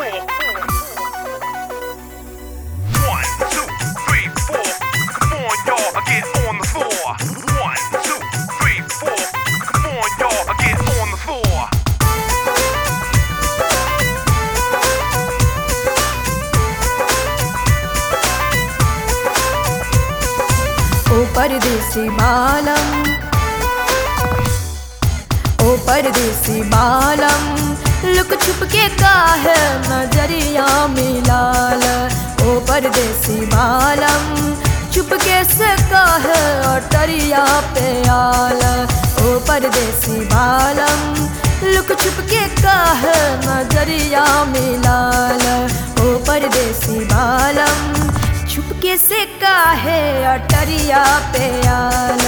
परदेसी बालम, ओ परदेसी बालम, लुक छुप के काहे नजरिया मिलाल। ओ परदेसी बालम, चुपके से काहे अटरिया पे आल। ओ परदेसी बालम, लुक छुप के काहे नजरिया मिलाल। ओ परदेसी बालम, छुपके से काहे अटरिया पे आल।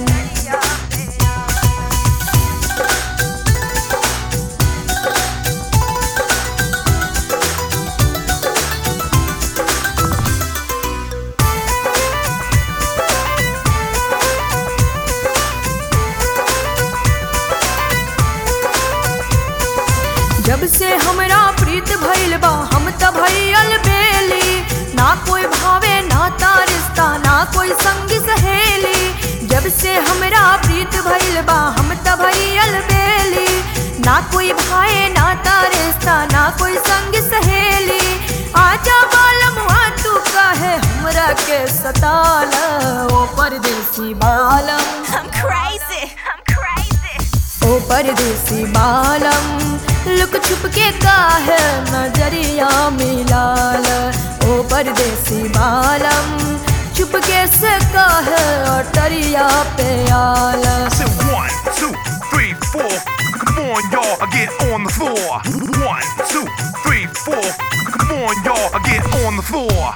जब से हमरा प्रीत भइल बा हम त भइल बेली। ना कोई भावे ना रिश्ता, ना कोई संगी सहेली। जब से हमरा प्रीत भइल बा हम त भइल बेली। ना कोई भाए ना रिश्ता, ना कोई संगी सहेली। आजा बालमुआ तू काहे हमरा के सताल। ओ परदेसी बालम, I'm crazy, I'm crazy. ओ परदेसी बालम, लुक छुप के काहे नजरिया मिलाल। ओ परदेसी बालम, चुपके से काहे अटरिया पे आल। I said 1, 2, 3, 4. Come on, y'all, get on the floor. 1, 2, 3, 4. Come on, y'all, get on the floor.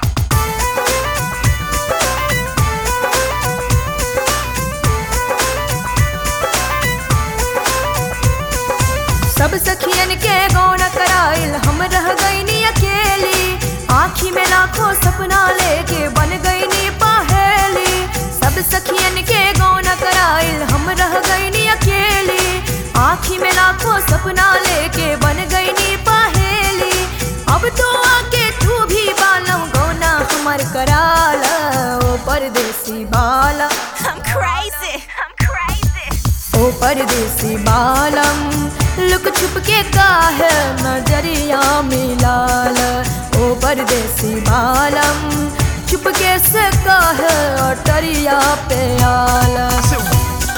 सब सखियन के गौन कराइल हम रह गईनी अकेली। आँखी में लाखों सपना लेके बन गईनी पहेली। सब सखियन के गौन कराइल हम रह गईनी अकेली। आँखी में लाखों सपना लेके बन गईनी पहेली। अब तो आके तू भी बालम गौना हमर कराल। ओ परदेसी बालम, I'm crazy, I'm crazy. ओ परदेसी बालम, लुक छुप के काहे नजरिया मिलाल। ओ परदेसी बालम, चुपके से काहे अटरिया पे आल। I said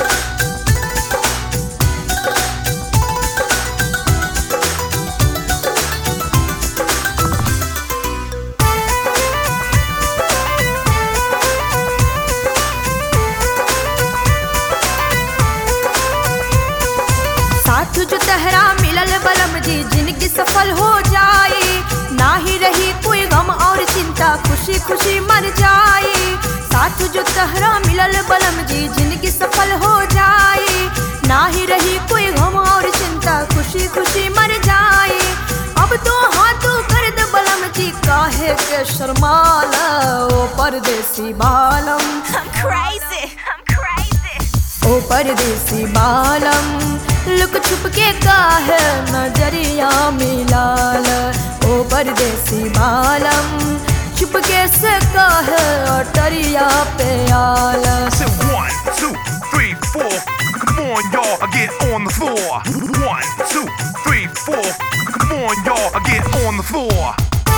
साथ जो तहरा मिलल बलम जी जिंदगी सफल हो जाई। ना ही रही कोई गम और चिंता, खुशी खुशी मर जाई। साथ जो तहरा मिलल बलम जी जिंदगी सफल हो जाई। ना ही रही कोई गम और चिंता, खुशी खुशी मर जाई। अब तो हाथों कर दे बलम जी काहे के शर्माल। ओ परदेसी बालम, I'm crazy, I'm crazy. ओ परदेसी बालम, लुक छुप के काहे नजरिया मिलाल। ओ परदेसी बालम, चुपके से काहे अटरिया पे आल। I said 1, 2, 3, 4. Come on, y'all, get on the floor. 1, 2, 3, 4. Come on, y'all, get on the floor.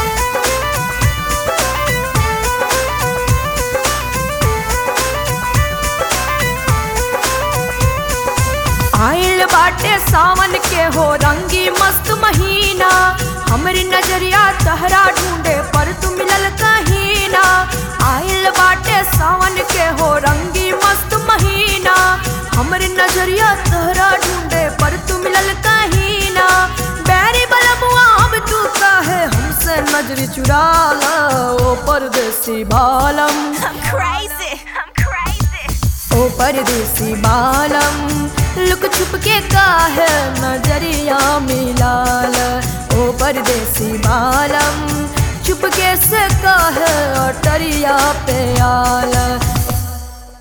आइल बाटे सावन के हो रंगी मस्त महीना। हमरी नजरिया तहरा ढूंढे पर तू मिलल कहीं ना। आइल बाटे सावन के हो रंगी मस्त महीना। हमरी नजरिया तहरा ढूंढे पर तू मिलल कहीं ना। बैरी बलमुआ अब तू काहे हमसे नजरी चुराल। ओ परदेसी बालम, I'm crazy, I'm crazy. ओ परदेसी बालम, लुक छुप के काहे नजरिया मिलाल। ओ परदेसी बालम, चुपके से काहे अटरिया पे आल।